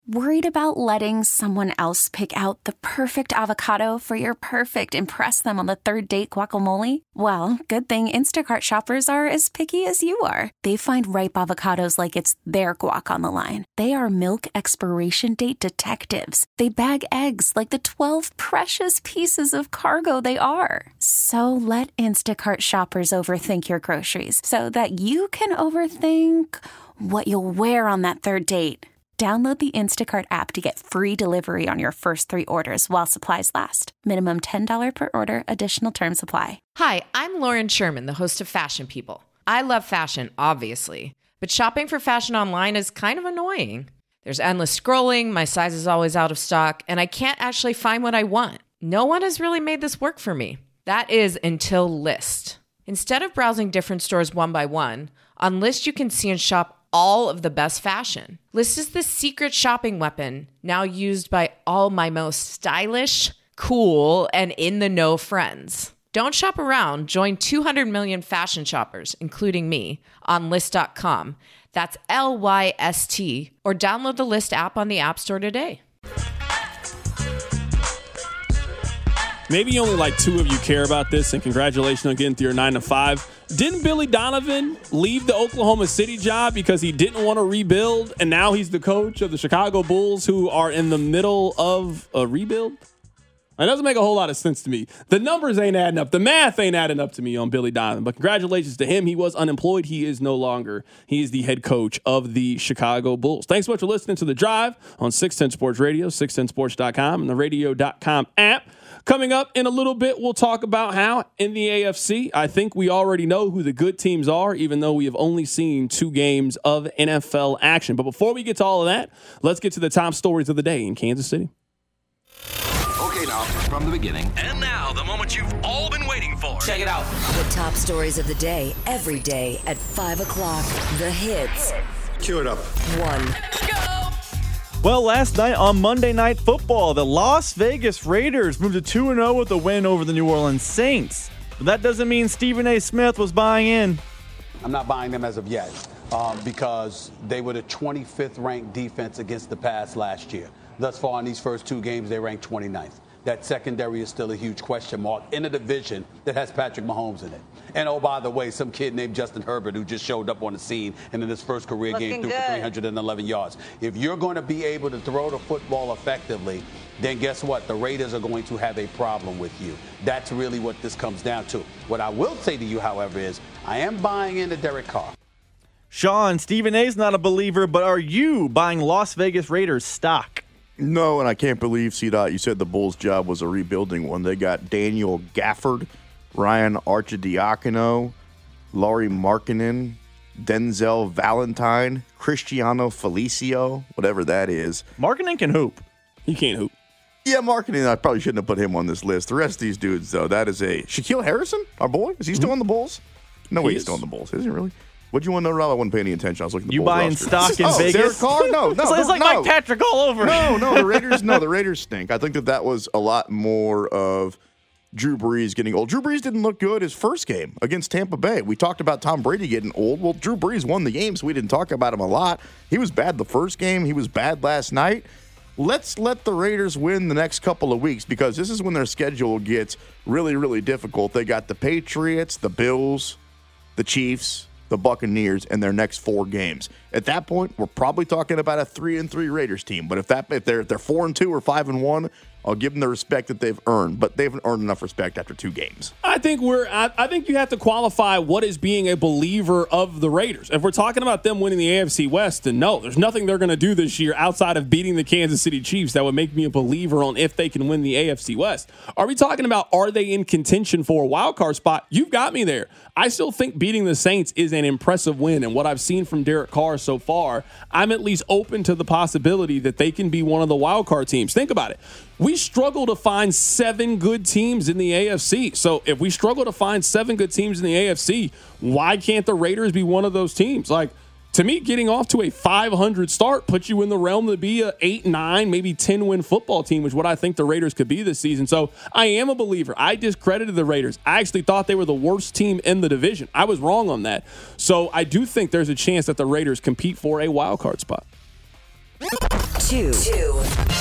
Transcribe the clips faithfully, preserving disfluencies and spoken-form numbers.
Worried about letting someone else pick out the perfect avocado for your perfect impress them on the third date guacamole? Well, good thing Instacart shoppers are as picky as you are. They find ripe avocados like it's their guac on the line. They are milk expiration date detectives. They bag eggs like the twelve precious pieces of cargo they are. So let Instacart shoppers overthink your groceries so that you can overthink what you'll wear on that third date. Download the Instacart app to get free delivery on your first three orders while supplies last. Minimum ten dollars per order. Additional terms apply. Hi, I'm Lauren Sherman, the host of Fashion People. I love fashion, obviously, but shopping for fashion online is kind of annoying. There's endless scrolling, my size is always out of stock, and I can't actually find what I want. No one has really made this work for me. That is until Lyst. Instead of browsing different stores one by one, on Lyst you can see and shop all of the best fashion. Lyst is the secret shopping weapon now used by all my most stylish, cool, and in-the-know friends. Don't shop around. Join two hundred million fashion shoppers, including me, on Lyst dot com. That's L Y S T. Or download the Lyst app on the App Store today. Maybe only like two of you care about this, and congratulations on getting through your nine to five. Didn't Billy Donovan leave the Oklahoma City job because he didn't want to rebuild, and now he's the coach of the Chicago Bulls, who are in the middle of a rebuild? That doesn't make a whole lot of sense to me. The numbers ain't adding up. The math ain't adding up to me on Billy Donovan. But congratulations to him. He was unemployed. He is no longer. He is the head coach of the Chicago Bulls. Thanks so much for listening to The Drive on six ten Sports Radio, six ten sports dot com, and the radio dot com app. Coming up in a little bit, we'll talk about how in the A F C, I think we already know who the good teams are, even though we have only seen two games of N F L action. But before we get to all of that, let's get to the top stories of the day in Kansas City. Okay, now, from the beginning. And now, the moment you've all been waiting for. Check it out. The top stories of the day, every day at five o'clock. The hits. Cue it up. One. Go! Well, last night on Monday Night Football, the Las Vegas Raiders moved to two and oh with a win over the New Orleans Saints. But that doesn't mean Stephen A. Smith was buying in. I'm not buying them as of yet um, because they were the twenty-fifth ranked defense against the pass last year. Thus far in these first two games, they ranked twenty-ninth. That secondary is still a huge question mark in a division that has Patrick Mahomes in it. And, oh, by the way, some kid named Justin Herbert who just showed up on the scene and in his first career Looking game threw good. for three hundred eleven yards. If you're going to be able to throw the football effectively, then guess what? The Raiders are going to have a problem with you. That's really what this comes down to. What I will say to you, however, is I am buying into Derek Carr. Sean, Stephen A's not a believer, but are you buying Las Vegas Raiders stock? No, and I can't believe, C-Dot, you said the Bulls' job was a rebuilding one. They got Daniel Gafford, Ryan Arcidiacono, Laurie Markkinen, Denzel Valentine, Cristiano Felicio, whatever that is. Markkinen can hoop. He can't hoop. Yeah, Markkinen, I probably shouldn't have put him on this list. The rest of these dudes, though, that is a... Shaquille Harrison, our boy? Is he still on the Bulls? No, He wait, he's is. still on the Bulls. Is he really? What do you want to know, Rob? I wasn't paying any attention. I was looking at the You Bulls buying roster. stock in oh, Vegas? Derek Carr? No, no. It's, it's like no. Mike Patrick all over. No, no, the Raiders, no, the Raiders stink. I think that that was a lot more of Drew Brees getting old. Drew Brees didn't look good his first game against Tampa Bay. We talked about Tom Brady getting old. Well, Drew Brees won the game, so we didn't talk about him a lot. He was bad the first game. He was bad last night. Let's let the Raiders win the next couple of weeks because this is when their schedule gets really, really difficult. They got the Patriots, the Bills, the Chiefs, the Buccaneers in their next four games. At that point, we're probably talking about a three and three Raiders team. But if that if they're if they're four and two or five and one, I'll give them the respect that they've earned. But they haven't earned enough respect after two games. I think we're. I, I think you have to qualify what is being a believer of the Raiders. If we're talking about them winning the A F C West, then no, there's nothing they're going to do this year outside of beating the Kansas City Chiefs that would make me a believer on if they can win the A F C West. Are we talking about are they in contention for a wild card spot? You've got me there. I still think beating the Saints is an impressive win, and what I've seen from Derek Carr so far, I'm at least open to the possibility that they can be one of the wild card teams. Think about it. We struggle to find seven good teams in the A F C. So if we struggle to find seven good teams in the A F C, why can't the Raiders be one of those teams? Like, to me, getting off to a five hundred start puts you in the realm to be a eight, nine, maybe ten-win football team, which is what I think the Raiders could be this season. So I am a believer. I discredited the Raiders. I actually thought they were the worst team in the division. I was wrong on that. So I do think there's a chance that the Raiders compete for a wild card spot. two. two.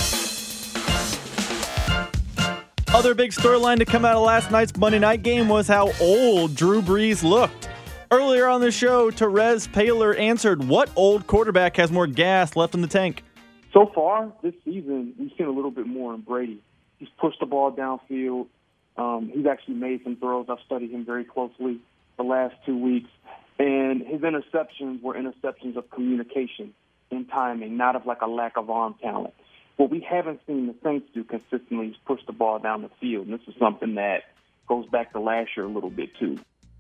Other big storyline to come out of last night's Monday night game was how old Drew Brees looked. Earlier on the show, Terez Paylor answered what old quarterback has more gas left in the tank. So far this season, we've seen a little bit more in Brady. He's pushed the ball downfield. Um, he's actually made some throws. I've studied him very closely the last two weeks. And his interceptions were interceptions of communication and timing, not of like a lack of arm talent. What we haven't seen the Saints do consistently is push the ball down the field. And this is something that goes back to last year a little bit too.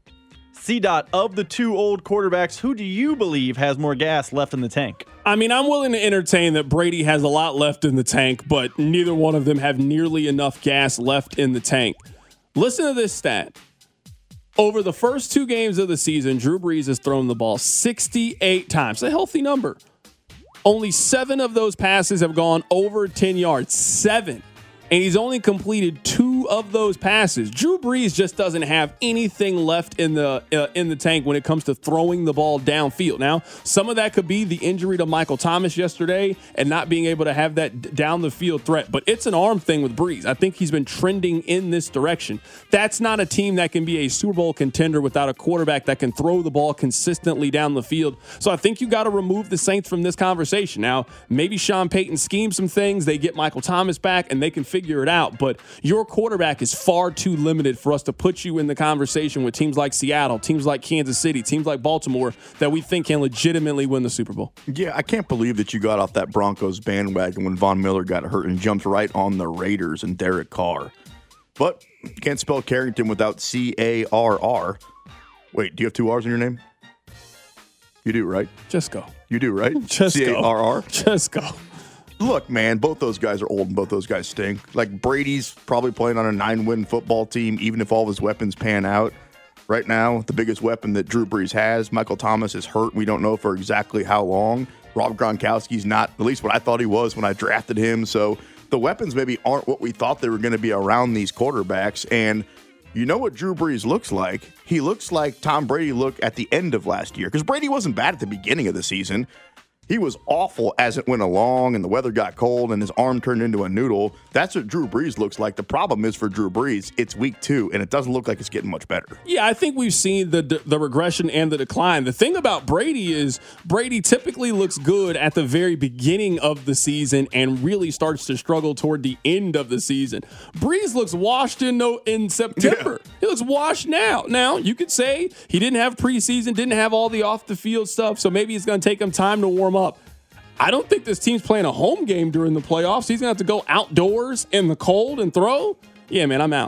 C-Dot, of the two old quarterbacks, who do you believe has more gas left in the tank? I mean, I'm willing to entertain that Brady has a lot left in the tank, but neither one of them have nearly enough gas left in the tank. Listen to this stat. Over the first two games of the season, Drew Brees has thrown the ball sixty-eight times. A healthy number. Only seven of those passes have gone over ten yards. Seven. And he's only completed two of those passes. Drew Brees just doesn't have anything left in the uh, in the tank when it comes to throwing the ball downfield. Now, some of that could be the injury to Michael Thomas yesterday and not being able to have that d- down the field threat. But it's an arm thing with Brees. I think he's been trending in this direction. That's not a team that can be a Super Bowl contender without a quarterback that can throw the ball consistently down the field. So I think you got to remove the Saints from this conversation. Now, maybe Sean Payton schemes some things. They get Michael Thomas back and they can figure it out, but your quarterback is far too limited for us to put you in the conversation with teams like Seattle, teams like Kansas City, teams like Baltimore that we think can legitimately win the Super Bowl. Yeah, I can't believe that you got off that Broncos bandwagon when Von Miller got hurt and jumped right on the Raiders and Derek Carr. But you can't spell Carrington without C A R R. Wait, do you have two R's in your name? You do, right? Just go. You do, right? Just C A R R? go. Just go. Look, man, both those guys are old and both those guys stink. Like, Brady's probably playing on a nine-win football team, even if all of his weapons pan out. Right now, the biggest weapon that Drew Brees has, Michael Thomas, is hurt. We don't know for exactly how long. Rob Gronkowski's not, at least what I thought he was when I drafted him. So the weapons maybe aren't what we thought they were going to be around these quarterbacks. And you know what Drew Brees looks like? He looks like Tom Brady looked at the end of last year. Because Brady wasn't bad at the beginning of the season. He was awful as it went along and the weather got cold and his arm turned into a noodle. That's what Drew Brees looks like. The problem is for Drew Brees, it's week two, and it doesn't look like it's getting much better. Yeah, I think we've seen the the regression and the decline. The thing about Brady is Brady typically looks good at the very beginning of the season and really starts to struggle toward the end of the season. Brees looks washed in no, in September. Yeah. He looks washed now. Now, you could say he didn't have preseason, didn't have all the off-the-field stuff, so maybe it's going to take him time to warm up. I don't think this team's playing a home game during the playoffs. He's going to have to go outdoors in the cold and throw. Yeah, man, I'm out.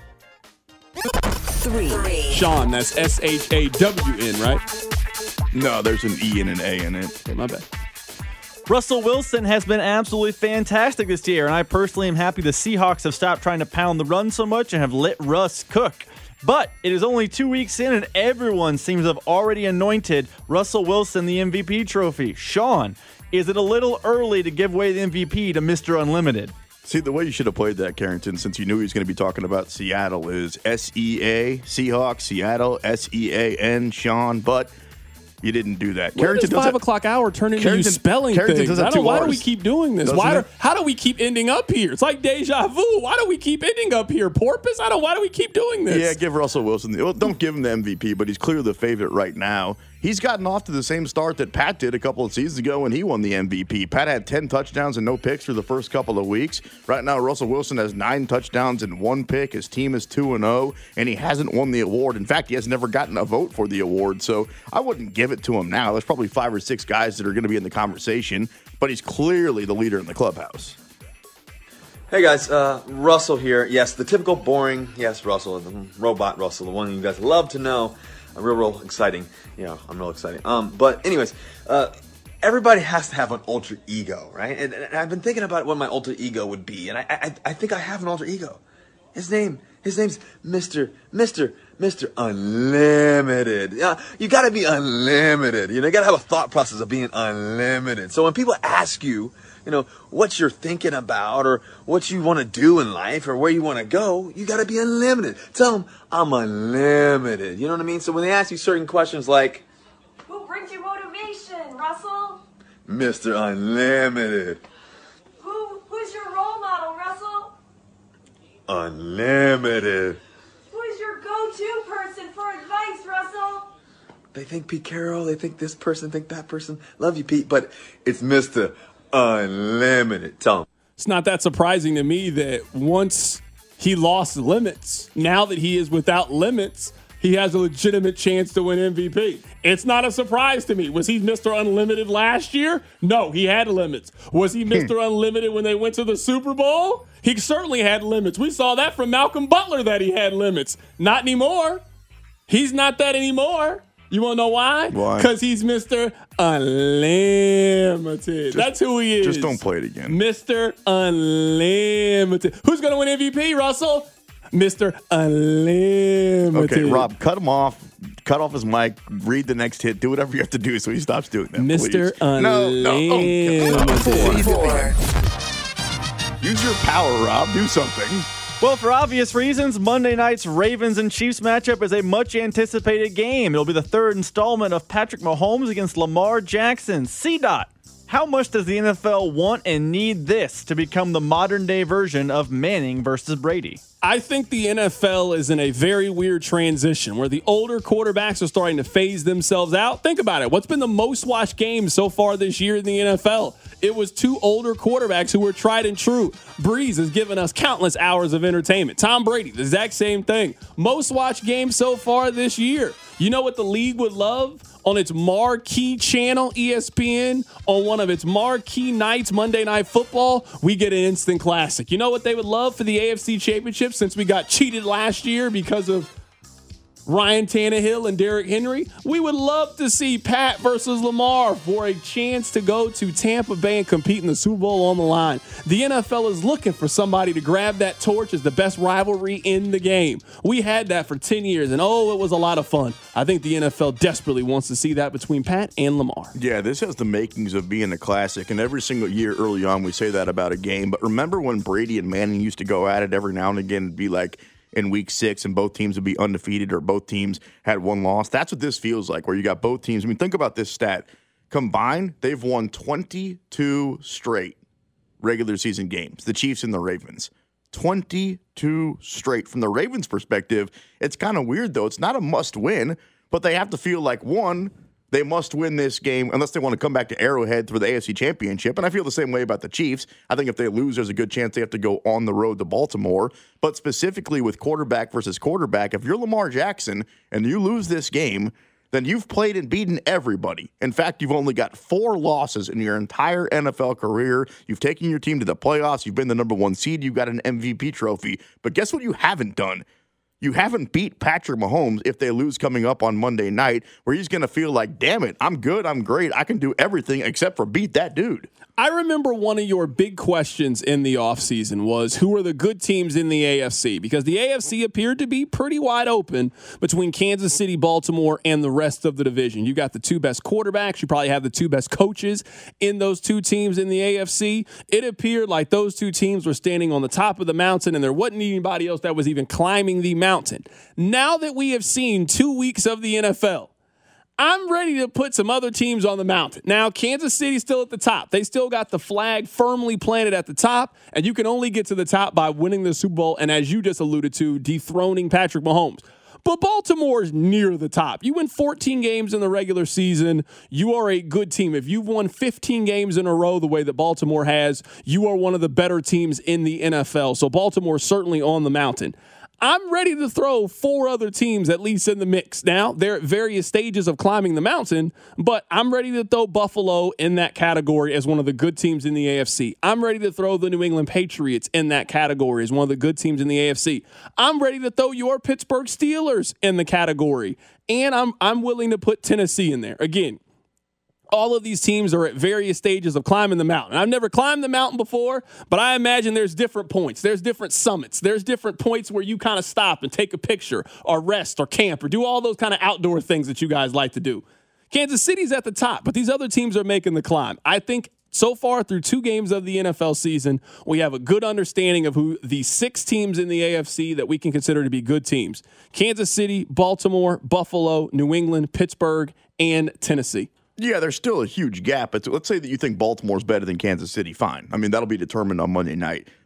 Three. Sean, that's S H A W N, right? No, there's an E and an A in it. Okay, my bad. Russell Wilson has been absolutely fantastic this year, and I personally am happy the Seahawks have stopped trying to pound the run so much and have let Russ cook. But it is only two weeks in, and everyone seems to have already anointed Russell Wilson the M V P trophy. Sean, is it a little early to give away the M V P to Mister Unlimited? See, the way you should have played that, Carrington, since you knew he was going to be talking about Seattle, is S E A, Seahawks, Seattle, S E A N, Sean, but you didn't do that. Where does five o'clock hour turn into you spelling Carrington things? I don't, why do we keep doing this? Why do, how do we keep ending up here? It's like deja vu. Why do we keep ending up here? Porpoise? I don't. Why do we keep doing this? Yeah, give Russell Wilson. Well, don't give him the M V P, but he's clearly the favorite right now. He's gotten off to the same start that Pat did a couple of seasons ago when he won the M V P. Pat had ten touchdowns and no picks for the first couple of weeks. Right now, Russell Wilson has nine touchdowns and one pick. His team is two and oh, and he hasn't won the award. In fact, he has never gotten a vote for the award, so I wouldn't give it to him now. There's probably five or six guys that are going to be in the conversation, but he's clearly the leader in the clubhouse. Hey guys, uh, Russell here. Yes, the typical boring, yes, Russell, the robot Russell, the one you guys love to know. Uh, real, real exciting. You know, I'm real exciting. Um, but anyways, uh, everybody has to have an alter ego, right? And, and I've been thinking about what my alter ego would be, and I, I, I think I have an alter ego. His name, his name's Mister Mister Mister Unlimited. Yeah, you got to be unlimited. You know, you got to have a thought process of being unlimited. So when people ask you, you know, what you're thinking about or what you want to do in life or where you want to go, you got to be unlimited. Tell them, I'm unlimited. You know what I mean? So when they ask you certain questions like, what brings you motivation, Russell? Mister Unlimited. Unlimited. Who's your go-to person for advice, Russell? They think Pete Carroll, they think this person, think that person. Love you, Pete, but it's Mister Unlimited. Tell him. It's not that surprising to me that once he lost limits, now that he is without limits, he has a legitimate chance to win M V P. It's not a surprise to me. Was he Mister Unlimited last year? No, he had limits. Was he Mister Unlimited when they went to the Super Bowl? He certainly had limits. We saw that from Malcolm Butler that he had limits. Not anymore. He's not that anymore. You want to know why? Why? Because he's Mister Unlimited. Just, That's who he is. Just don't play it again. Mister Unlimited. Who's going to win M V P, Russell? Mister Unlimited. Okay, Rob, cut him off. Cut off his mic. Read the next hit. Do whatever you have to do so he stops doing that. Mister Please. Unlimited. No, no. Oh, use your power, Rob. Do something. Well, for obvious reasons, Monday night's Ravens and Chiefs matchup is a much-anticipated game. It'll be the third installment of Patrick Mahomes against Lamar Jackson. C-Dot, how much does the N F L want and need this to become the modern-day version of Manning versus Brady? I think the N F L is in a very weird transition where the older quarterbacks are starting to phase themselves out. Think about it. What's been the most watched game so far this year in the N F L? It was two older quarterbacks who were tried and true. Breeze has given us countless hours of entertainment. Tom Brady, the exact same thing. Most watched game so far this year. You know what the league would love? On its marquee channel, E S P N, on one of its marquee nights, Monday Night Football, we get an instant classic. You know what they would love for the A F C Championship since we got cheated last year because of Ryan Tannehill and Derrick Henry? We would love to see Pat versus Lamar for a chance to go to Tampa Bay and compete in the Super Bowl on the line. The N F L is looking for somebody to grab that torch as the best rivalry in the game. We had that for ten years, and oh, it was a lot of fun. I think the N F L desperately wants to see that between Pat and Lamar. Yeah, this has the makings of being a classic, and every single year early on we say that about a game. But remember when Brady and Manning used to go at it every now and again and be like, in week six and both teams would be undefeated or both teams had one loss? That's what this feels like, where you got both teams. I mean, think about this stat. Combined, they've won twenty-two straight regular season games, the Chiefs and the Ravens. twenty-two straight. From the Ravens' perspective, it's kind of weird, though. It's not a must win, but they have to feel like, one, they must win this game unless they want to come back to Arrowhead for the A F C Championship. And I feel the same way about the Chiefs. I think if they lose, there's a good chance they have to go on the road to Baltimore. But specifically with quarterback versus quarterback, if you're Lamar Jackson and you lose this game, then you've played and beaten everybody. In fact, you've only got four losses in your entire N F L career. You've taken your team to the playoffs. You've been the number one seed. You've got an M V P trophy. But guess what you haven't done? You haven't beat Patrick Mahomes if they lose coming up on Monday night, where he's going to feel like, damn it, I'm good, I'm great, I can do everything except for beat that dude. I remember one of your big questions in the offseason was, who are the good teams in the A F C? Because the A F C appeared to be pretty wide open between Kansas City, Baltimore, and the rest of the division. You got the two best quarterbacks. You probably have the two best coaches in those two teams in the A F C. It appeared like those two teams were standing on the top of the mountain, and there wasn't anybody else that was even climbing the mountain. Now that we have seen two weeks of the N F L, I'm ready to put some other teams on the mountain. Now, Kansas City's still at the top. They still got the flag firmly planted at the top, and you can only get to the top by winning the Super Bowl and, as you just alluded to, dethroning Patrick Mahomes. But Baltimore's near the top. You win fourteen games in the regular season, you are a good team. If you've won fifteen games in a row the way that Baltimore has, you are one of the better teams in the N F L. So Baltimore's certainly on the mountain. I'm ready to throw four other teams at least in the mix. Now, they're at various stages of climbing the mountain, but I'm ready to throw Buffalo in that category as one of the good teams in the A F C. I'm ready to throw the New England Patriots in that category as one of the good teams in the A F C. I'm ready to throw your Pittsburgh Steelers in the category, and I'm I'm willing to put Tennessee in there. Again, all of these teams are at various stages of climbing the mountain. I've never climbed the mountain before, but I imagine there's different points. There's different summits. There's different points where you kind of stop and take a picture or rest or camp or do all those kind of outdoor things that you guys like to do. Kansas City's at the top, but these other teams are making the climb. I think so far through two games of the N F L season, we have a good understanding of who the six teams in the A F C that we can consider to be good teams. Kansas City, Baltimore, Buffalo, New England, Pittsburgh, and Tennessee. Yeah, there's still a huge gap. But let's say that you think Baltimore's better than Kansas City. Fine. I mean, that'll be determined on Monday night.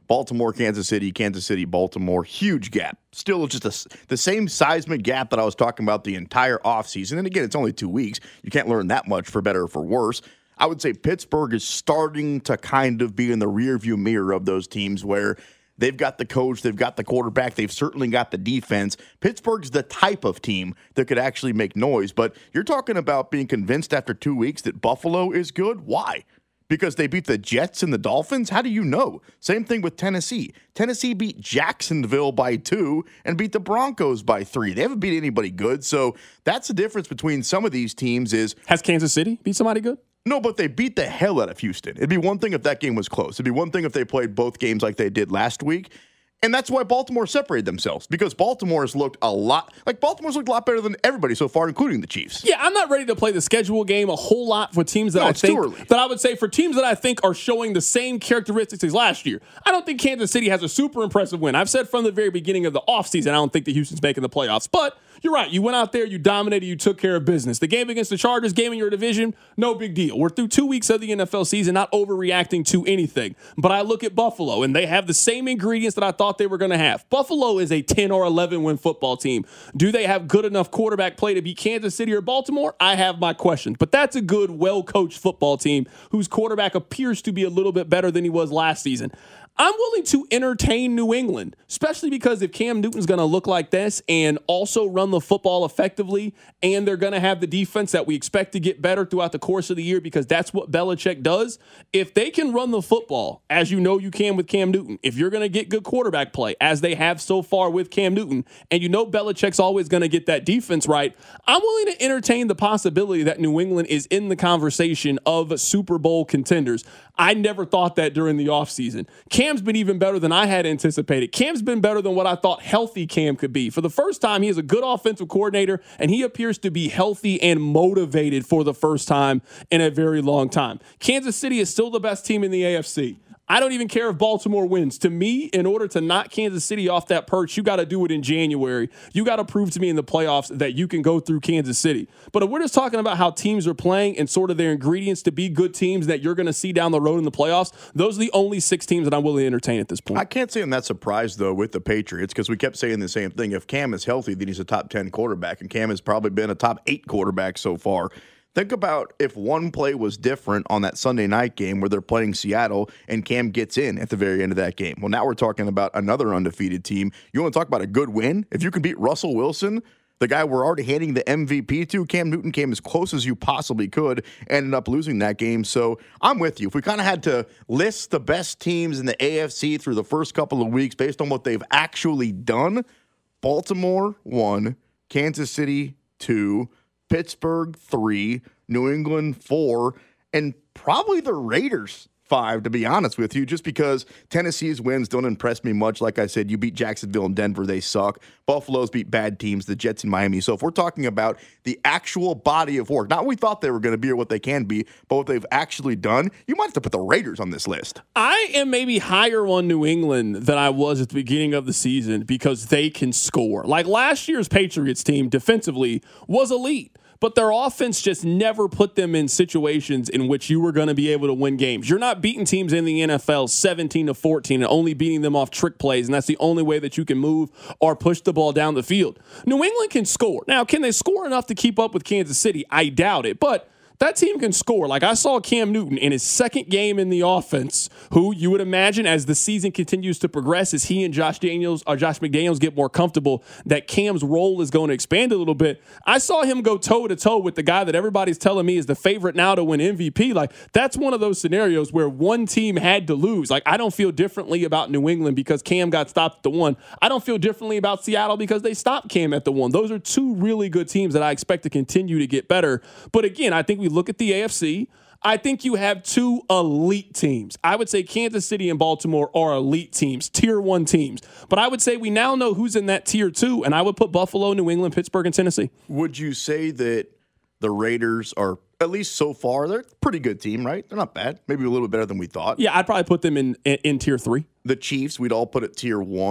Baltimore, Kansas City, Kansas City, Baltimore, huge gap. Still just a, the same seismic gap that I was talking about the entire offseason. And again, it's only two weeks. You can't learn that much for better or for worse. I would say Pittsburgh is starting to kind of be in the rearview mirror of those teams where they've got the coach, they've got the quarterback, they've certainly got the defense. Pittsburgh's the type of team that could actually make noise. But you're talking about being convinced after two weeks that Buffalo is good? Why? Because they beat the Jets and the Dolphins? How do you know? Same thing with Tennessee. Tennessee beat Jacksonville by two and beat the Broncos by three. They haven't beat anybody good. So that's the difference between some of these teams is... Has Kansas City beat somebody good? No, but they beat the hell out of Houston. It'd be one thing if that game was close. It'd be one thing if they played both games like they did last week. And that's why Baltimore separated themselves, because Baltimore has looked a lot, like Baltimore's looked a lot better than everybody so far, including the Chiefs. Yeah, I'm not ready to play the schedule game a whole lot for teams that no, I it's think, too early. that I would say for teams that I think are showing the same characteristics as last year. I don't think Kansas City has a super impressive win. I've said from the very beginning of the offseason, I don't think that Houston's making the playoffs, but you're right. You went out there, you dominated, you took care of business. The game against the Chargers, game in your division, no big deal. We're through two weeks of the N F L season, not overreacting to anything. But I look at Buffalo, and they have the same ingredients that I thought they were going to have. Buffalo is a ten or eleven win football team. Do they have good enough quarterback play to beat Kansas City or Baltimore? I have my questions. But that's a good, well-coached football team whose quarterback appears to be a little bit better than he was last season. I'm willing to entertain New England, especially because if Cam Newton's going to look like this and also run the football effectively, and they're going to have the defense that we expect to get better throughout the course of the year because that's what Belichick does, if they can run the football, as you know you can with Cam Newton, if you're going to get good quarterback play, as they have so far with Cam Newton, and you know Belichick's always going to get that defense right, I'm willing to entertain the possibility that New England is in the conversation of Super Bowl contenders. I never thought that during the offseason. Cam's been even better than I had anticipated. Cam's been better than what I thought healthy Cam could be. For the first time, he is a good offensive coordinator, and he appears to be healthy and motivated for the first time in a very long time. Kansas City is still the best team in the A F C. I don't even care if Baltimore wins. To me, in order to knock Kansas City off that perch, you got to do it in January. You got to prove to me in the playoffs that you can go through Kansas City. But if we're just talking about how teams are playing and sort of their ingredients to be good teams that you're going to see down the road in the playoffs, those are the only six teams that I'm willing to entertain at this point. I can't say I'm that surprised, though, with the Patriots because we kept saying the same thing. If Cam is healthy, then he's a top ten quarterback, and Cam has probably been a top eight quarterback so far. Think about if one play was different on that Sunday night game where they're playing Seattle and Cam gets in at the very end of that game. Well, now we're talking about another undefeated team. You want to talk about a good win? If you can beat Russell Wilson, the guy we're already handing the M V P to, Cam Newton came as close as you possibly could, ended up losing that game. So I'm with you. If we kind of had to list the best teams in the A F C through the first couple of weeks based on what they've actually done, Baltimore, one, Kansas City, two, Pittsburgh, three, New England, four, and probably the Raiders, five, to be honest with you, just because Tennessee's wins don't impress me much. Like I said, you beat Jacksonville and Denver, they suck. Buffalo's beat bad teams, the Jets and Miami. So if we're talking about the actual body of work, not what we thought they were going to be or what they can be, but what they've actually done, you might have to put the Raiders on this list. I am maybe higher on New England than I was at the beginning of the season because they can score. Like last year's Patriots team defensively was elite. But their offense just never put them in situations in which you were going to be able to win games. You're not beating teams in the N F L seventeen to fourteen and only beating them off trick plays, and that's the only way that you can move or push the ball down the field. New England can score. Now, can they score enough to keep up with Kansas City? I doubt it, but that team can score. Like I saw Cam Newton in his second game in the offense, who you would imagine as the season continues to progress, as he and Josh Daniels or Josh McDaniels get more comfortable, that Cam's role is going to expand a little bit. I saw him go toe to toe with the guy that everybody's telling me is the favorite now to win M V P. Like that's one of those scenarios where one team had to lose. Like I don't feel differently about New England because Cam got stopped at the one. I don't feel differently about Seattle because they stopped Cam at the one. Those are two really good teams that I expect to continue to get better. But again, I think we look at the A F C, I think you have two elite teams. I would say Kansas City and Baltimore are elite teams, tier one teams. But I would say we now know who's in that tier two, and I would put Buffalo, New England, Pittsburgh, and Tennessee. Would you say that the Raiders are, at least so far, they're a pretty good team, right? They're not bad. Maybe a little better than we thought. Yeah, I'd probably put them in, in, in tier three. The Chiefs, we'd all put at tier one.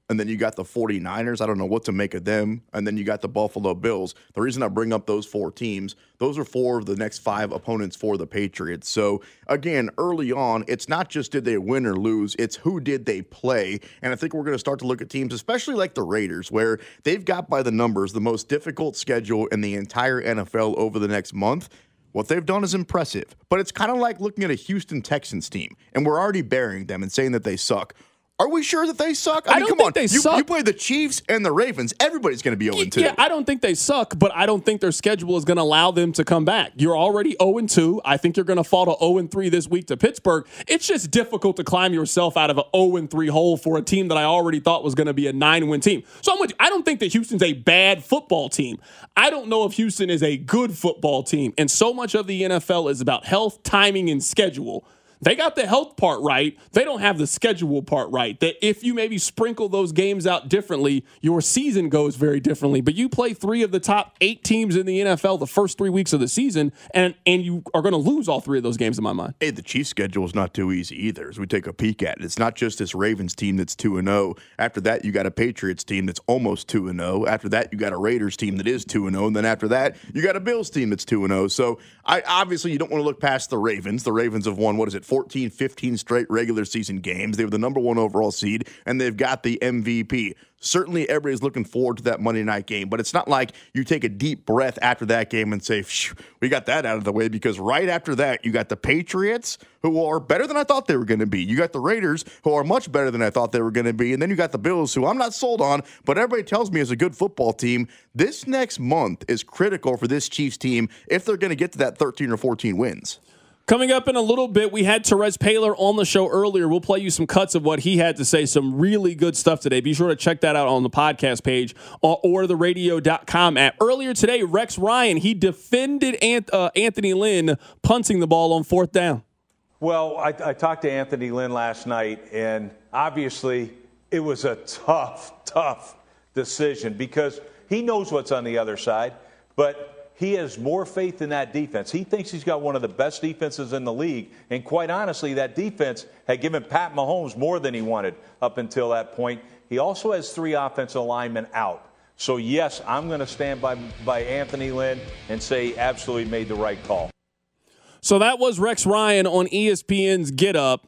And then you got the 49ers. I don't know what to make of them. And then you got the Buffalo Bills. The reason I bring up those four teams, those are four of the next five opponents for the Patriots. So, again, early on, it's not just did they win or lose, it's who did they play. And I think we're going to start to look at teams, especially like the Raiders, where they've got by the numbers the most difficult schedule in the entire N F L over the next month. What they've done is impressive. But it's kind of like looking at a Houston Texans team, and we're already burying them and saying that they suck. Are we sure that they suck? I, I mean, don't come think on. they you, suck. You play the Chiefs and the Ravens. Everybody's going to be oh and two. Yeah, I don't think they suck, but I don't think their schedule is going to allow them to come back. You're already oh and two. I think you're going to fall to oh and three this week to Pittsburgh. It's just difficult to climb yourself out of an oh and three hole for a team that I already thought was going to be a nine-win team. So I'm with you. I don't think that Houston's a bad football team. I don't know if Houston is a good football team. And so much of the N F L is about health, timing, and schedule. They got the health part right. They don't have the schedule part right. That if you maybe sprinkle those games out differently, your season goes very differently. But you play three of the top eight teams in the N F L the first three weeks of the season, and and you are going to lose all three of those games in my mind. Hey, the Chiefs' schedule is not too easy either, as we take a peek at it. It's not just this Ravens team that's two and oh. After that, you got a Patriots team that's almost two and oh. After that, you got a Raiders team that is two and oh. And then after that, you got a Bills team that's two and oh. So I obviously you don't want to look past the Ravens. The Ravens have won, what is it, fourteen, fifteen straight regular season games. They were the number one overall seed, and they've got the M V P. Certainly, everybody's looking forward to that Monday night game, but it's not like you take a deep breath after that game and say, we got that out of the way, because right after that, you got the Patriots, who are better than I thought they were going to be. You got the Raiders, who are much better than I thought they were going to be, and then you got the Bills, who I'm not sold on, but everybody tells me is a good football team. This next month is critical for this Chiefs team if they're going to get to that thirteen or fourteen wins. Coming up in a little bit, we had Terez Paylor on the show earlier. We'll play you some cuts of what he had to say. Some really good stuff today. Be sure to check that out on the podcast page or the radio dot com app. Earlier today, Rex Ryan, he defended Anthony Lynn punting the ball on fourth down. Well, I, I talked to Anthony Lynn last night, and obviously it was a tough, tough decision because he knows what's on the other side, but he has more faith in that defense. He thinks he's got one of the best defenses in the league. And quite honestly, that defense had given Pat Mahomes more than he wanted up until that point. He also has three offensive linemen out. So, yes, I'm going to stand by, by Anthony Lynn and say he absolutely made the right call. So that was Rex Ryan on E S P N's Get Up.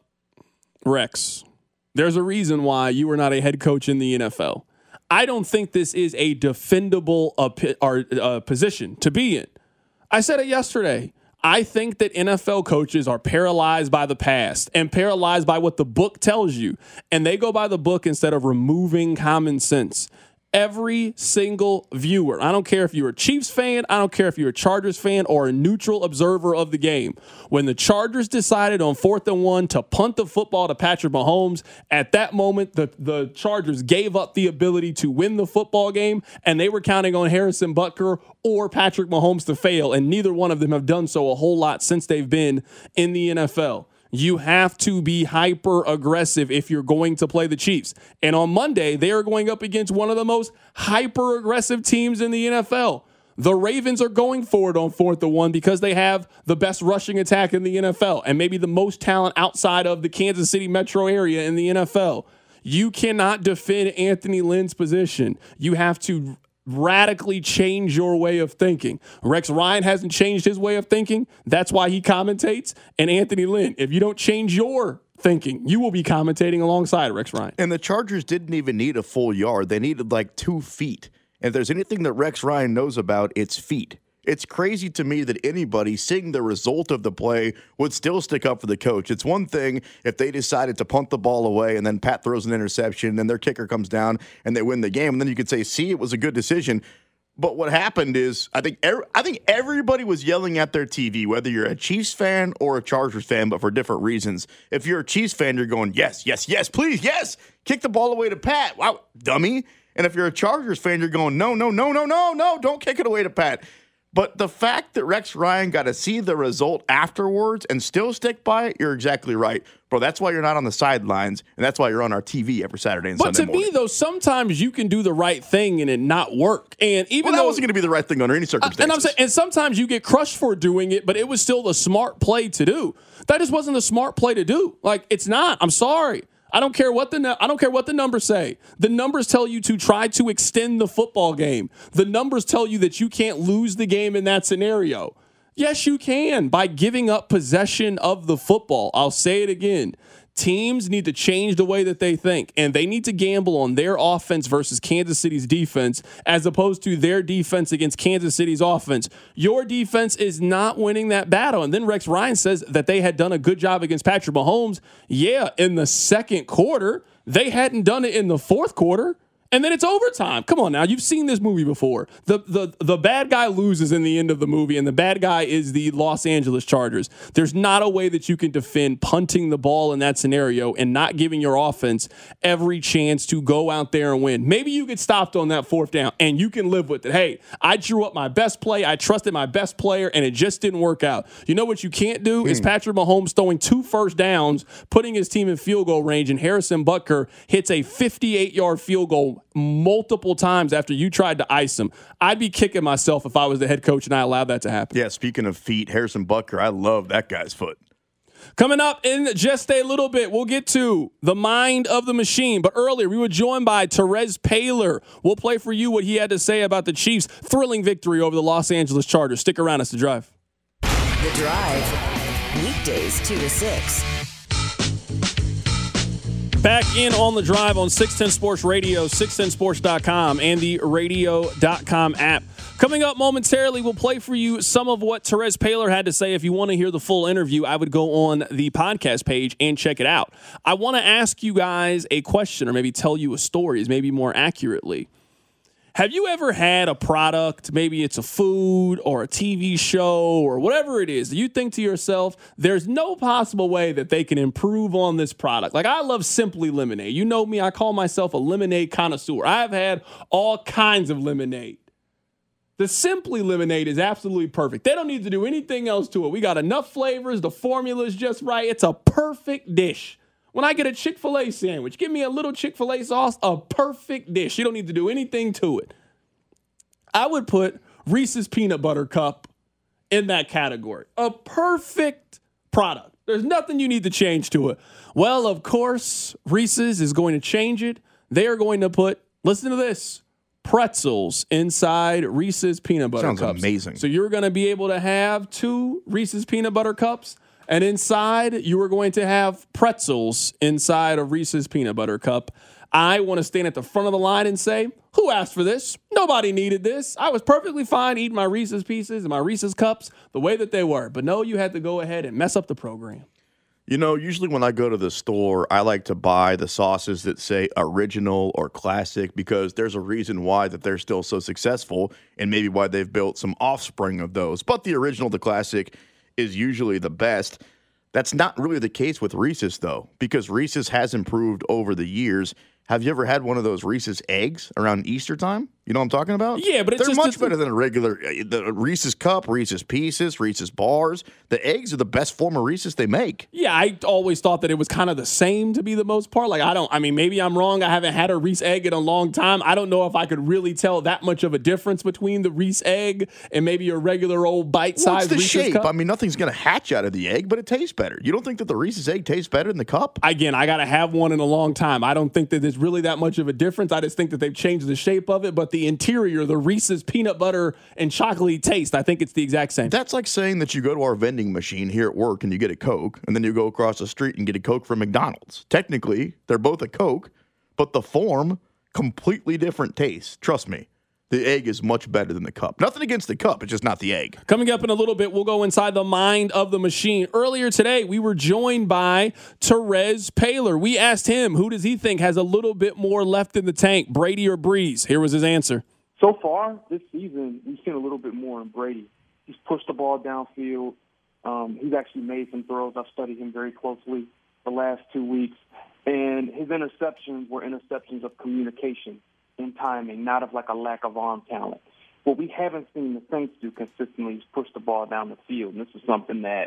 Rex, there's a reason why you are not a head coach in the N F L. I don't think this is a defendable uh, or, uh, position to be in. I said it yesterday. I think that N F L coaches are paralyzed by the past and paralyzed by what the book tells you. And they go by the book instead of removing common sense. Every single viewer, I don't care if you're a Chiefs fan, I don't care if you're a Chargers fan or a neutral observer of the game. When the Chargers decided on fourth and one to punt the football to Patrick Mahomes, at that moment, the, the Chargers gave up the ability to win the football game, and they were counting on Harrison Butker or Patrick Mahomes to fail, and neither one of them have done so a whole lot since they've been in the N F L. You have to be hyper aggressive if you're going to play the Chiefs. And on Monday, they are going up against one of the most hyper aggressive teams in the N F L. The Ravens are going for it on fourth and one because they have the best rushing attack in the N F L and maybe the most talent outside of the Kansas City metro area in the N F L. You cannot defend Anthony Lynn's position. You have to radically change your way of thinking. Rex Ryan hasn't changed his way of thinking. That's why he commentates. And Anthony Lynn, if you don't change your thinking, you will be commentating alongside Rex Ryan. And the Chargers didn't even need a full yard. They needed like two feet. And if there's anything that Rex Ryan knows about, it's feet. It's crazy to me that anybody seeing the result of the play would still stick up for the coach. It's one thing if they decided to punt the ball away and then Pat throws an interception and their kicker comes down and they win the game. And then you could say, see, it was a good decision. But what happened is I think er- I think everybody was yelling at their T V, whether you're a Chiefs fan or a Chargers fan, but for different reasons. If you're a Chiefs fan, you're going, yes, yes, yes, please, yes, kick the ball away to Pat. Wow, dummy. And if you're a Chargers fan, you're going, no, no, no, no, no, no, don't kick it away to Pat. But the fact that Rex Ryan got to see the result afterwards and still stick by it, you're exactly right. Bro, that's why you're not on the sidelines, and that's why you're on our T V every Saturday and but Sunday morning. But to me, though, sometimes you can do the right thing and it not work. And even well, that though, wasn't going to be the right thing under any circumstances. Uh, and I'm saying, and sometimes you get crushed for doing it, but it was still the smart play to do. That just wasn't the smart play to do. Like, it's not. I'm sorry. I don't care what the I don't care what the numbers say. The numbers tell you to try to extend the football game. The numbers tell you that you can't lose the game in that scenario. Yes, you can by giving up possession of the football. I'll say it again. Teams need to change the way that they think, and they need to gamble on their offense versus Kansas City's defense as opposed to their defense against Kansas City's offense. Your defense is not winning that battle. And then Rex Ryan says that they had done a good job against Patrick Mahomes. Yeah, in the second quarter. They hadn't done it in the fourth quarter. And then it's overtime. Come on now. You've seen this movie before. The, the the bad guy loses in the end of the movie, and the bad guy is the Los Angeles Chargers. There's not a way that you can defend punting the ball in that scenario and not giving your offense every chance to go out there and win. Maybe you get stopped on that fourth down, and you can live with it. Hey, I drew up my best play. I trusted my best player, and it just didn't work out. You know what you can't do is Patrick Mahomes throwing two first downs, putting his team in field goal range, and Harrison Butker hits a fifty-eight-yard field goal multiple times after you tried to ice him. I'd be kicking myself if I was the head coach and I allowed that to happen. Yeah, speaking of feet, Harrison Butker, I love that guy's foot. Coming up in just a little bit, we'll get to the mind of the machine. But earlier, we were joined by Terez Paylor. We'll play for you what he had to say about the Chiefs' thrilling victory over the Los Angeles Chargers. Stick around. It's The Drive. The Drive. Weekdays two to six. Back in on The Drive on six ten Sports Radio, six ten sports dot com, and the radio dot com app. Coming up momentarily, we'll play for you some of what Terez Paylor had to say. If you want to hear the full interview, I would go on the podcast page and check it out. I want to ask you guys a question, or maybe tell you a story, maybe more accurately. Have you ever had a product, maybe it's a food or a T V show or whatever it is, that you think to yourself, there's no possible way that they can improve on this product? Like, I love Simply Lemonade. You know me, I call myself a lemonade connoisseur. I've had all kinds of lemonade. The Simply Lemonade is absolutely perfect. They don't need to do anything else to it. We got enough flavors. The formula is just right. It's a perfect dish. When I get a Chick-fil-A sandwich, give me a little Chick-fil-A sauce, a perfect dish. You don't need to do anything to it. I would put Reese's Peanut Butter Cup in that category. A perfect product. There's nothing you need to change to it. Well, of course, Reese's is going to change it. They are going to put, listen to this, pretzels inside Reese's Peanut Butter Sounds Cups. amazing. So you're going to be able to have two Reese's Peanut Butter Cups. And inside, you are going to have pretzels inside a Reese's Peanut Butter Cup. I want to stand at the front of the line and say, who asked for this? Nobody needed this. I was perfectly fine eating my Reese's Pieces and my Reese's Cups the way that they were. But no, you had to go ahead and mess up the program. You know, usually when I go to the store, I like to buy the sauces that say original or classic because there's a reason why that they're still so successful and maybe why they've built some offspring of those. But the original, the classic, is usually the best. That's not really the case with Reese's, though, because Reese's has improved over the years. Have you ever had one of those Reese's eggs around Easter time? You know what I'm talking about? Yeah, but it's they're just much it's better than a regular the Reese's Cup, Reese's Pieces, Reese's Bars. The eggs are the best form of Reese's they make. Yeah, I always thought that it was kind of the same to be the most part. Like, I don't, I mean, maybe I'm wrong. I haven't had a Reese egg in a long time. I don't know if I could really tell that much of a difference between the Reese egg and maybe a regular old bite-sized What's the Reese's shape? Cup. I mean, nothing's going to hatch out of the egg, but it tastes better. You don't think that the Reese's egg tastes better than the cup? Again, I got to have one in a long time. I don't think that there's really that much of a difference. I just think that they've changed the shape of it, but the interior, the Reese's peanut butter and chocolatey taste, I think it's the exact same. That's like saying that you go to our vending machine here at work and you get a Coke, and then you go across the street and get a Coke from McDonald's. Technically, they're both a Coke, but the form, completely different taste. Trust me. The egg is much better than the cup. Nothing against the cup. It's just not the egg. Coming up in a little bit, we'll go inside the mind of the machine. Earlier today, we were joined by Terez Paylor. We asked him, who does he think has a little bit more left in the tank, Brady or Breeze? Here was his answer. So far this season, we've seen a little bit more in Brady. He's pushed the ball downfield. Um, he's actually made some throws. I've studied him very closely the last two weeks. And his interceptions were interceptions of communication and timing, not of like a lack of arm talent. What we haven't seen the Saints do consistently is push the ball down the field. And this is something that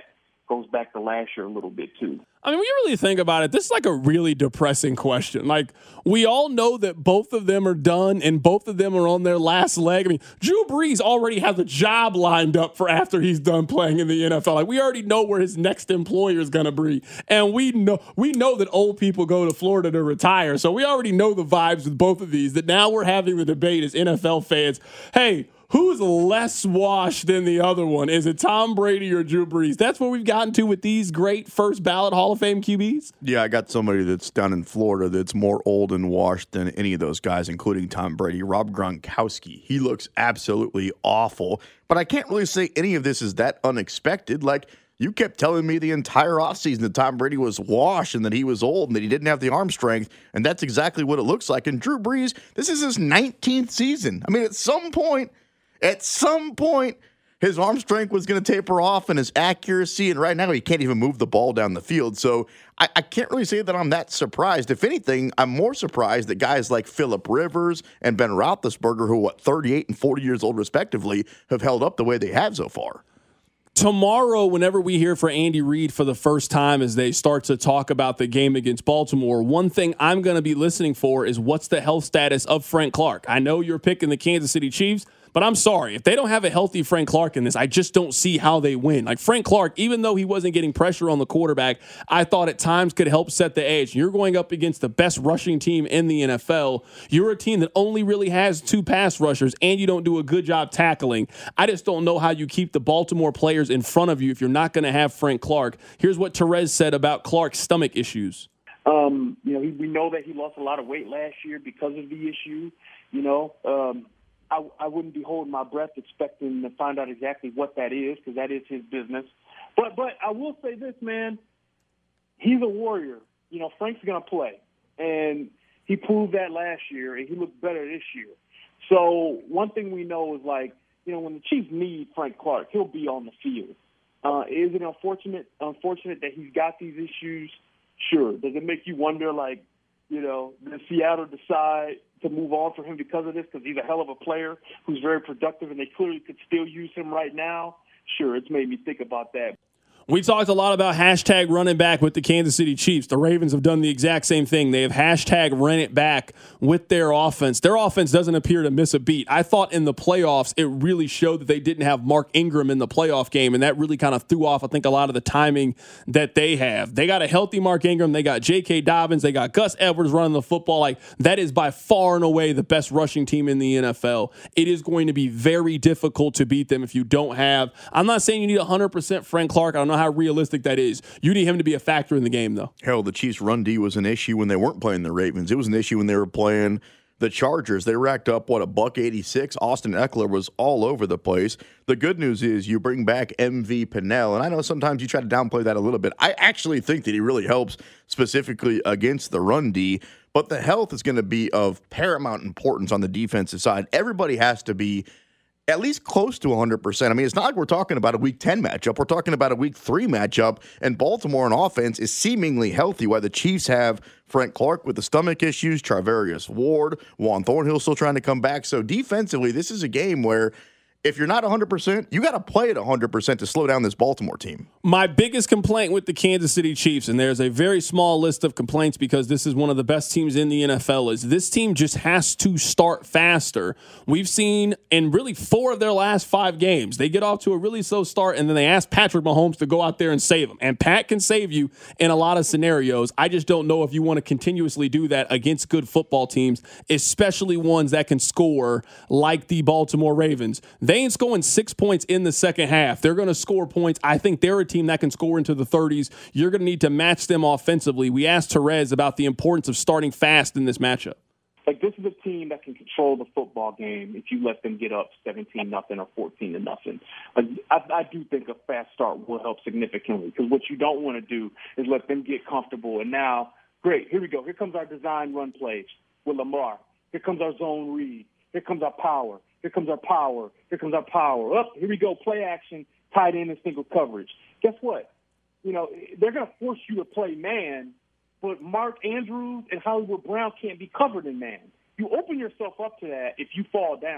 goes back to last year a little bit too. I mean, when you really think about it, this is like a really depressing question. Like, we all know that both of them are done and both of them are on their last leg. I mean, Drew Brees already has a job lined up for after he's done playing in the N F L. Like, we already know where his next employer is going to be. And we know we know that old people go to Florida to retire. So we already know the vibes with both of these, that now we're having the debate as N F L fans. Hey, who's less washed than the other one? Is it Tom Brady or Drew Brees? That's what we've gotten to with these great first ballot Hall of Fame Q Bs. Yeah, I got somebody that's down in Florida that's more old and washed than any of those guys, including Tom Brady. Rob Gronkowski. He looks absolutely awful. But I can't really say any of this is that unexpected. Like, you kept telling me the entire offseason that Tom Brady was washed and that he was old and that he didn't have the arm strength, and that's exactly what it looks like. And Drew Brees, this is his nineteenth season. I mean, at some point, At some point, his arm strength was going to taper off and his accuracy, and right now he can't even move the ball down the field. So I, I can't really say that I'm that surprised. If anything, I'm more surprised that guys like Phillip Rivers and Ben Roethlisberger, who are, what, thirty-eight and forty years old respectively, have held up the way they have so far. Tomorrow, whenever we hear for Andy Reid for the first time as they start to talk about the game against Baltimore, one thing I'm going to be listening for is what's the health status of Frank Clark. I know you're picking the Kansas City Chiefs, but I'm sorry. If they don't have a healthy Frank Clark in this, I just don't see how they win. Like, Frank Clark, even though he wasn't getting pressure on the quarterback, I thought at times could help set the edge. You're going up against the best rushing team in the N F L. You're a team that only really has two pass rushers, and you don't do a good job tackling. I just don't know how you keep the Baltimore players in front of you if you're not going to have Frank Clark. Here's what Terez said about Clark's stomach issues. Um, you know, he, we know that he lost a lot of weight last year because of the issue. You know, um, I, I wouldn't be holding my breath expecting to find out exactly what that is, because that is his business. But but I will say this, man. He's a warrior. You know, Frank's going to play. And he proved that last year, and he looked better this year. So one thing we know is, like, you know, when the Chiefs need Frank Clark, he'll be on the field. Uh, is it unfortunate, unfortunate that he's got these issues? Sure. Does it make you wonder, like, you know, does Seattle decide to move on for him because of this, because he's a hell of a player who's very productive and they clearly could still use him right now? Sure, it's made me think about that. We talked a lot about hashtag running back with the Kansas City Chiefs. The Ravens have done the exact same thing. They have hashtag run it back with their offense. Their offense doesn't appear to miss a beat. I thought in the playoffs it really showed that they didn't have Mark Ingram in the playoff game, and that really kind of threw off, I think, a lot of the timing that they have. They got a healthy Mark Ingram. They got J K. Dobbins. They got Gus Edwards running the football. Like, that is by far and away the best rushing team in the N F L. It is going to be very difficult to beat them if you don't have – I'm not saying you need one hundred percent Frank Clark. I don't know how realistic that is. You need him to be a factor in the game, though. Hell, the Chiefs' run D was an issue when they weren't playing the Ravens. It was an issue when they were playing the Chargers. They racked up, what, a buck eighty-six. Austin Eckler was all over the place. The good news is you bring back M V Pinnell, and I know sometimes you try to downplay that a little bit. I actually think that he really helps specifically against the run D, but the health is going to be of paramount importance on the defensive side. Everybody has to be at least close to one hundred percent. I mean, it's not like we're talking about a week ten matchup. We're talking about a week three matchup, and Baltimore on offense is seemingly healthy, while the Chiefs have Frank Clark with the stomach issues, Charvarius Ward, Juan Thornhill still trying to come back. So defensively, this is a game where if you're not one hundred percent, you got to play at one hundred percent to slow down this Baltimore team. My biggest complaint with the Kansas City Chiefs, and there's a very small list of complaints because this is one of the best teams in the N F L, is this team just has to start faster. We've seen in really four of their last five games, they get off to a really slow start, and then they ask Patrick Mahomes to go out there and save them. And Pat can save you in a lot of scenarios. I just don't know if you want to continuously do that against good football teams, especially ones that can score like the Baltimore Ravens. They ain't scoring six points in the second half. They're going to score points. I think they're a team that can score into the thirties. You're going to need to match them offensively. We asked Terez about the importance of starting fast in this matchup. Like, this is a team that can control the football game if you let them get up seventeen nothing or fourteen to nothing. Like, I, I do think a fast start will help significantly, because what you don't want to do is let them get comfortable. And now, great, here we go. Here comes our design run plays with Lamar. Here comes our zone read. Here comes our power. Here comes our power. Here comes our power. Up, here we go. Play action, tight end and single coverage. Guess what? You know, they're going to force you to play man, but Mark Andrews and Hollywood Brown can't be covered in man. You open yourself up to that if you fall down.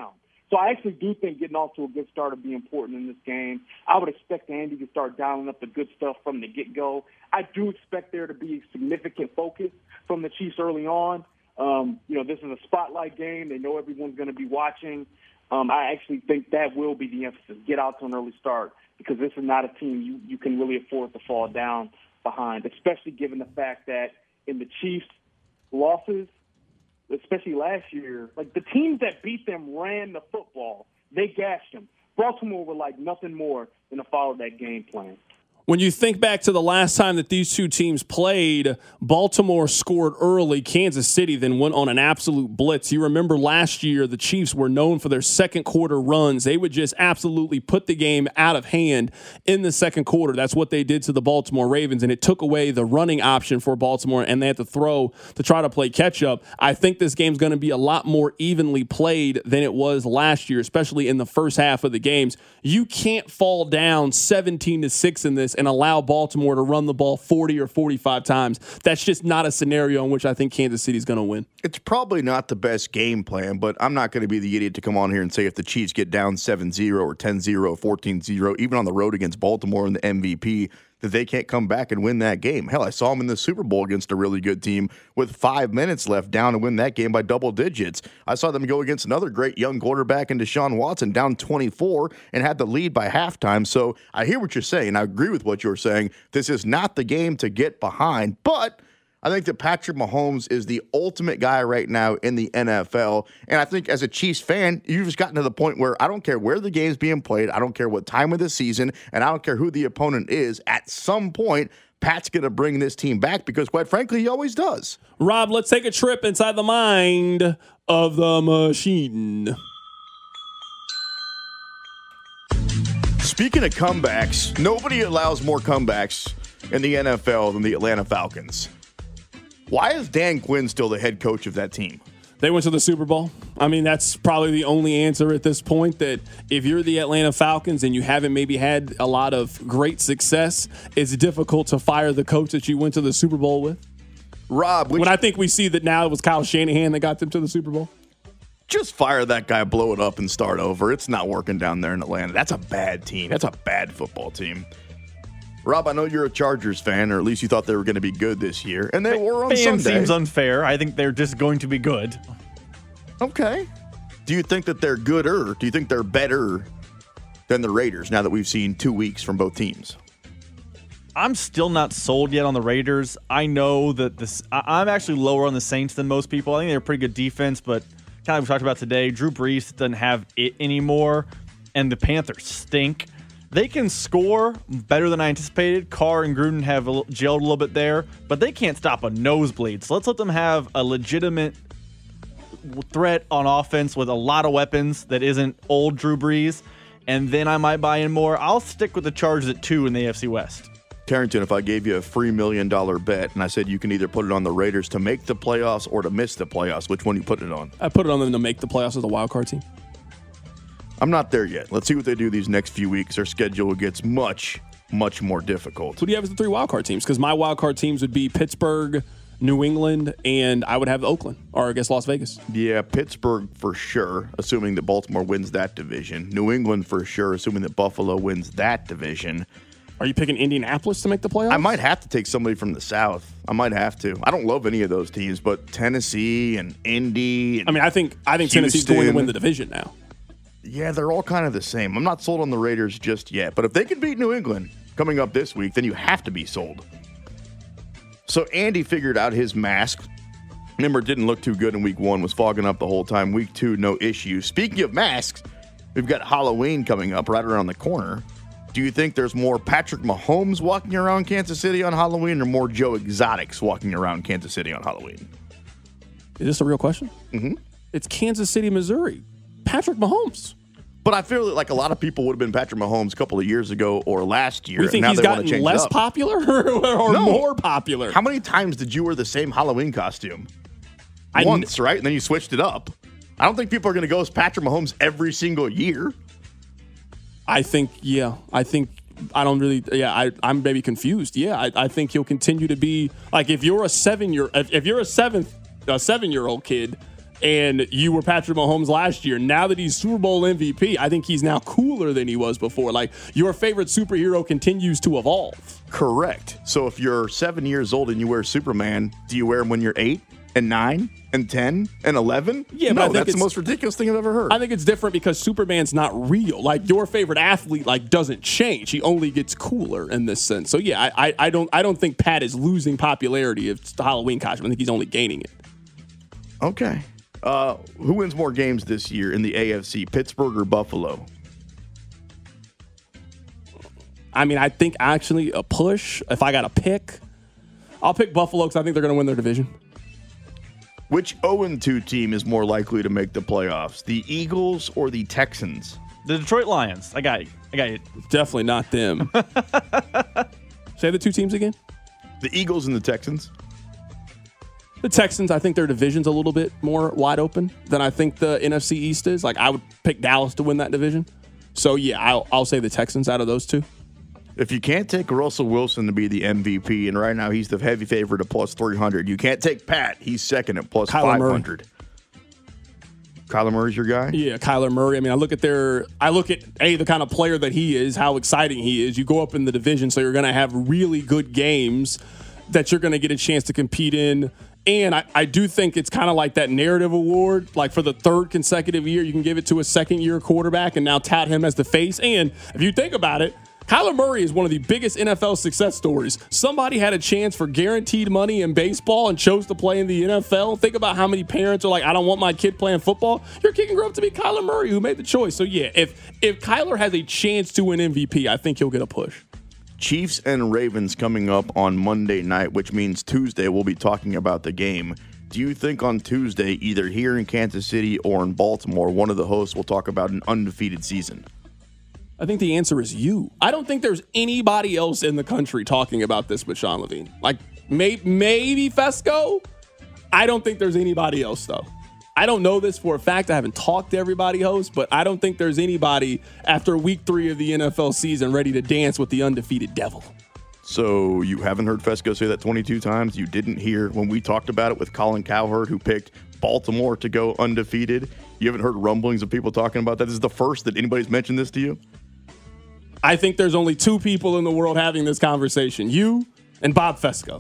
So I actually do think getting off to a good start would be important in this game. I would expect Andy to start dialing up the good stuff from the get-go. I do expect there to be significant focus from the Chiefs early on. Um, you know, this is a spotlight game. They know everyone's going to be watching. Um, I actually think that will be the emphasis. Get out to an early start, because this is not a team you, you can really afford to fall down behind, especially given the fact that in the Chiefs' losses, especially last year, like the teams that beat them ran the football. They gashed them. Baltimore were like nothing more than to follow that game plan. When you think back to the last time that these two teams played, Baltimore scored early, Kansas City then went on an absolute blitz. You remember last year, the Chiefs were known for their second quarter runs. They would just absolutely put the game out of hand in the second quarter. That's what they did to the Baltimore Ravens, and it took away the running option for Baltimore, and they had to throw to try to play catch up. I think this game's going to be a lot more evenly played than it was last year, especially in the first half of the games. You can't fall down seventeen to six in this and allow Baltimore to run the ball forty or forty-five times. That's just not a scenario in which I think Kansas City is going to win. It's probably not the best game plan, but I'm not going to be the idiot to come on here and say if the Chiefs get down seven zero or ten zero, fourteen zero, even on the road against Baltimore in the M V P, that they can't come back and win that game. Hell, I saw them in the Super Bowl against a really good team with five minutes left down and win that game by double digits. I saw them go against another great young quarterback in Deshaun Watson down twenty-four and had the lead by halftime. So I hear what you're saying. I agree with what you're saying. This is not the game to get behind, but I think that Patrick Mahomes is the ultimate guy right now in the N F L. And I think as a Chiefs fan, you've just gotten to the point where I don't care where the game's being played. I don't care what time of the season, and I don't care who the opponent is. At some point, Pat's going to bring this team back because, quite frankly, he always does. Rob, let's take a trip inside the mind of the machine. Speaking of comebacks, nobody allows more comebacks in the N F L than the Atlanta Falcons. Why is Dan Quinn still the head coach of that team? They went to the Super Bowl. I mean, that's probably the only answer at this point, that if you're the Atlanta Falcons and you haven't maybe had a lot of great success, it's difficult to fire the coach that you went to the Super Bowl with. Rob, when I think we see that now it was Kyle Shanahan that got them to the Super Bowl. Just fire that guy, blow it up, and start over. It's not working down there in Atlanta. That's a bad team. That's a bad football team. Rob, I know you're a Chargers fan, or at least you thought they were going to be good this year, and they were on Fan Sunday. Seems unfair. I think they're just going to be good. Okay. Do you think that they're gooder? Do you think they're better than the Raiders now that we've seen two weeks from both teams? I'm still not sold yet on the Raiders. I know that this. I'm actually lower on the Saints than most people. I think they're a pretty good defense, but kind of we talked about today, Drew Brees doesn't have it anymore, and the Panthers stink. They can score better than I anticipated. Carr and Gruden have a, gelled a little bit there, but they can't stop a nosebleed. So let's let them have a legitimate threat on offense with a lot of weapons that isn't old Drew Brees, and then I might buy in more. I'll stick with the Chargers at two in the A F C West. Carrington, if I gave you a free million dollar bet and I said you can either put it on the Raiders to make the playoffs or to miss the playoffs, which one do you put it on? I put it on them to make the playoffs as a wild card team. I'm not there yet. Let's see what they do these next few weeks. Their schedule gets much, much more difficult. Who do you have as the three wild card teams? Because my wild card teams would be Pittsburgh, New England, and I would have Oakland, or I guess Las Vegas. Yeah, Pittsburgh for sure, assuming that Baltimore wins that division. New England for sure, assuming that Buffalo wins that division. Are you picking Indianapolis to make the playoffs? I might have to take somebody from the South. I might have to. I don't love any of those teams, but Tennessee and Indy and I mean, I think I think Tennessee's going to win the division now. Yeah, they're all kind of the same. I'm not sold on the Raiders just yet, but if they can beat New England coming up this week, then you have to be sold. So Andy figured out his mask. Remember, it didn't look too good in week one, was fogging up the whole time. Week two, no issue. Speaking of masks, we've got Halloween coming up right around the corner. Do you think there's more Patrick Mahomes walking around Kansas City on Halloween or more Joe Exotics walking around Kansas City on Halloween? Is this a real question? Mm-hmm. It's Kansas City, Missouri. Patrick Mahomes. But I feel like a lot of people would have been Patrick Mahomes a couple of years ago or last year. You think now he's they gotten change less it up. popular or, or No. more popular? How many times did you wear the same Halloween costume? I Once, right? And then you switched it up. I don't think people are going to go as Patrick Mahomes every single year. I think, yeah. I think, I don't really, yeah, I, I'm maybe confused. Yeah, I, I think he'll continue to be, like, if you're a seven-year, if, if you're a seventh, a seven-year-old kid, and you were Patrick Mahomes last year. Now that he's Super Bowl M V P, I think he's now cooler than he was before. Like, your favorite superhero continues to evolve. Correct. So if you're seven years old and you wear Superman, do you wear him when you're eight and nine and ten and eleven? Yeah, but no, I think that's the it's- most ridiculous thing I've ever heard. I think it's different because Superman's not real. Like, your favorite athlete, like, doesn't change. He only gets cooler in this sense. So yeah, I, I, I don't I don't think Pat is losing popularity of the Halloween costume. I think he's only gaining it. Okay. Uh, who wins more games this year in the A F C, Pittsburgh or Buffalo? I mean, I think actually a push, if I got to pick, I'll pick Buffalo because I think they're going to win their division. Which oh and two team is more likely to make the playoffs, the Eagles or the Texans? The Detroit Lions. I got you. I got you. Definitely not them. Say the two teams again. The Eagles and the Texans. The Texans, I think their division's a little bit more wide open than I think the N F C East is. Like, I would pick Dallas to win that division. So, yeah, I'll, I'll say the Texans out of those two. If you can't take Russell Wilson to be the M V P, and right now he's the heavy favorite at plus three hundred, you can't take Pat. He's second at plus Kyler five hundred. Murray. Kyler Murray's your guy? Yeah, Kyler Murray. I mean, I look at their, I look at, A, the kind of player that he is, how exciting he is. You go up in the division, so you're going to have really good games that you're going to get a chance to compete in. And I, I do think it's kind of like that narrative award. Like, for the third consecutive year, you can give it to a second-year quarterback and now tout him as the face. And if you think about it, Kyler Murray is one of the biggest N F L success stories. Somebody had a chance for guaranteed money in baseball and chose to play in the N F L. Think about how many parents are like, I don't want my kid playing football. Your kid can grow up to be Kyler Murray, who made the choice. So, yeah, if if Kyler has a chance to win M V P, I think he'll get a push. Chiefs and Ravens coming up on Monday night, which means Tuesday we'll be talking about the game. Do you think on Tuesday, either here in Kansas City or in Baltimore, one of the hosts will talk about an undefeated season? I think the answer is you. I don't think there's anybody else in the country talking about this with Sean Levine. Like, may, maybe Fesco. I don't think there's anybody else, though. I don't know this for a fact. I haven't talked to everybody host, but I don't think there's anybody after week three of the N F L season ready to dance with the undefeated devil. So you haven't heard Fesco say that twenty-two times? You didn't hear when we talked about it with Colin Cowherd, who picked Baltimore to go undefeated? You haven't heard rumblings of people talking about that? This is the first that anybody's mentioned this to you? I think there's only two people in the world having this conversation, you and Bob Fesco.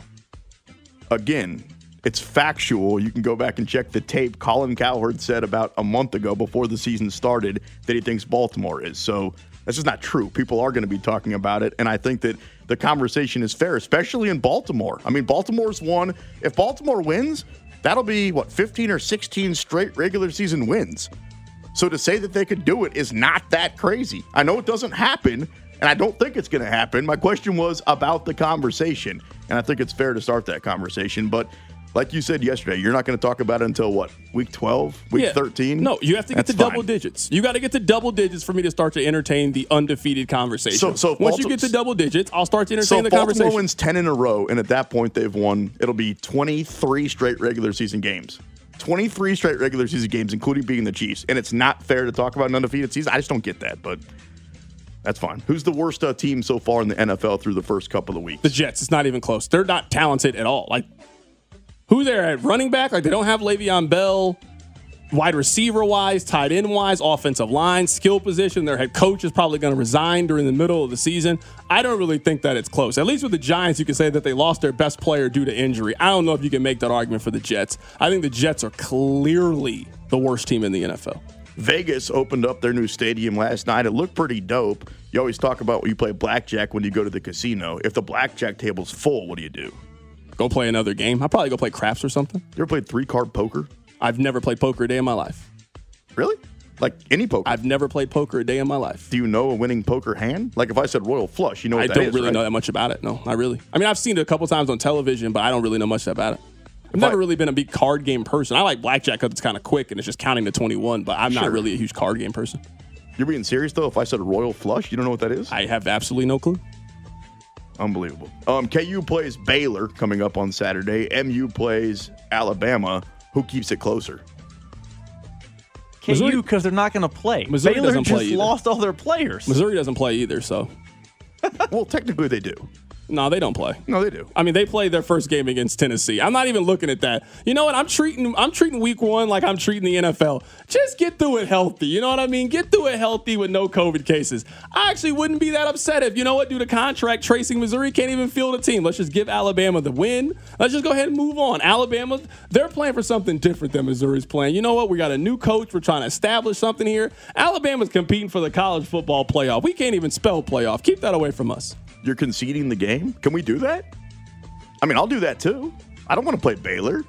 Again, it's factual. You can go back and check the tape. Colin Cowherd said about a month ago before the season started that he thinks Baltimore is. So that's just not true. People are going to be talking about it, and I think that the conversation is fair, especially in Baltimore. I mean, Baltimore's won. If Baltimore wins, that'll be, what, fifteen or sixteen straight regular season wins. So to say that they could do it is not that crazy. I know it doesn't happen, and I don't think it's going to happen. My question was about the conversation, and I think it's fair to start that conversation. But like you said yesterday, you're not going to talk about it until, what, week twelve, week Yeah. thirteen? No, you have to get That's to double fine. digits. You got to get to double digits for me to start to entertain the undefeated conversation. So- so Once Balti- you get to double digits, I'll start to entertain So the if Baltimore conversation. wins ten in a row, and at that point they've won, it'll be twenty-three straight regular season games. twenty-three straight regular season games, including beating the Chiefs. And it's not fair to talk about an undefeated season. I just don't get that, but that's fine. Who's the worst uh, team so far in the N F L through the first couple of weeks? The Jets. It's not even close. They're not talented at all. Like, who they're at running back? Like, they don't have Le'Veon Bell. Wide receiver wise, tight end wise, offensive line, skill position. Their head coach is probably going to resign during the middle of the season. I don't really think that it's close. At least with the Giants, you can say that they lost their best player due to injury. I don't know if you can make that argument for the Jets. I think the Jets are clearly the worst team in the N F L. Vegas opened up their new stadium last night. It looked pretty dope. You always talk about when you play blackjack when you go to the casino. If the blackjack table's full, what do you do? Go play another game. I'll probably go play craps or something. You ever played three-card poker? I've never played poker a day in my life. Really? Like any poker? I've never played poker a day in my life. Do you know a winning poker hand? Like if I said royal flush, you know what I that don't is, really right? know that much about it. No, not really. I mean, I've seen it a couple times on television, but I don't really know much about it. I've never really been a big card game person. I like blackjack because it's kind of quick and it's just counting to twenty-one, but I'm not Sure. really a huge card game person. You're being serious, though? If I said royal flush, you don't know what that is? I have absolutely no clue. Unbelievable. Um, K U plays Baylor coming up on Saturday. M U plays Alabama. Who keeps it closer? K U, because they're not going to play. Missouri Baylor doesn't play just either. lost all their players. Missouri doesn't play either, so. Well, technically they do. No, they don't play. No, they do. I mean, they played their first game against Tennessee. I'm not even looking at that. You know what? I'm treating I'm treating week one like I'm treating the N F L. Just get through it healthy. You know what I mean? Get through it healthy with no COVID cases. I actually wouldn't be that upset if, you know what, due to contract tracing, Missouri can't even field a team. Let's just give Alabama the win. Let's just go ahead and move on. Alabama, they're playing for something different than Missouri's playing. You know what? We got a new coach. We're trying to establish something here. Alabama's competing for the college football playoff. We can't even spell playoff. Keep that away from us. You're conceding the game? Can we do that? I mean, I'll do that too. I don't want to play Baylor.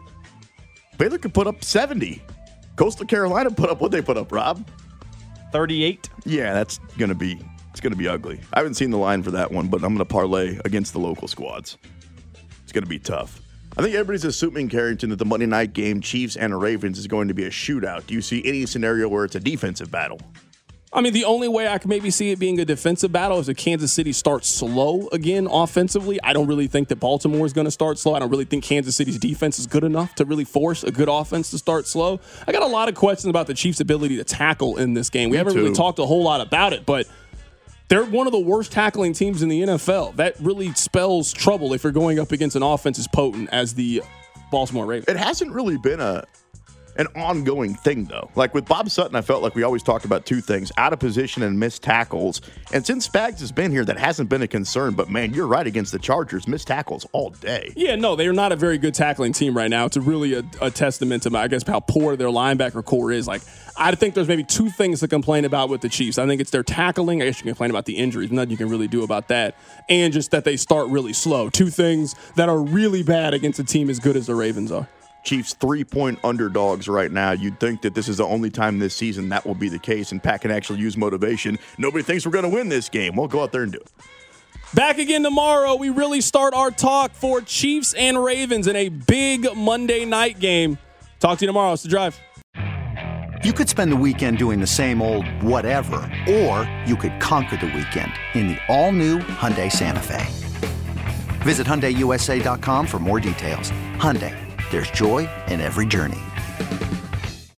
Baylor could put up seventy. Coastal Carolina put up what they put up, Rob? thirty-eight. Yeah, that's going to be it's going to be ugly. I haven't seen the line for that one, but I'm going to parlay against the local squads. It's going to be tough. I think everybody's assuming, Carrington, that the Monday night game, Chiefs and Ravens, is going to be a shootout. Do you see any scenario where it's a defensive battle? I mean, the only way I can maybe see it being a defensive battle is if Kansas City starts slow again offensively. I don't really think that Baltimore is going to start slow. I don't really think Kansas City's defense is good enough to really force a good offense to start slow. I got a lot of questions about the Chiefs' ability to tackle in this game. We Me haven't too. really talked a whole lot about it, but they're one of the worst tackling teams in the N F L. That really spells trouble if you're going up against an offense as potent as the Baltimore Ravens. It hasn't really been a an ongoing thing, though. Like with Bob Sutton, I felt like we always talked about two things, out of position and missed tackles. And since Spags has been here, that hasn't been a concern. But, man, you're right against the Chargers. Missed tackles all day. Yeah, no, they're not a very good tackling team right now. It's a really a, a testament to, I guess, how poor their linebacker core is. Like, I think there's maybe two things to complain about with the Chiefs. I think it's their tackling. I guess you can complain about the injuries. Nothing you can really do about that. And just that they start really slow. Two things that are really bad against a team as good as the Ravens are. Chiefs three-point underdogs right now. You'd think that this is the only time this season that will be the case, and Pat can actually use motivation. Nobody thinks we're going to win this game. We'll go out there and do it. Back again tomorrow. We really start our talk for Chiefs and Ravens in a big Monday night game. Talk to you tomorrow. It's The Drive. You could spend the weekend doing the same old whatever, or you could conquer the weekend in the all-new Hyundai Santa Fe. Visit Hyundai U S A dot com for more details. Hyundai. There's joy in every journey.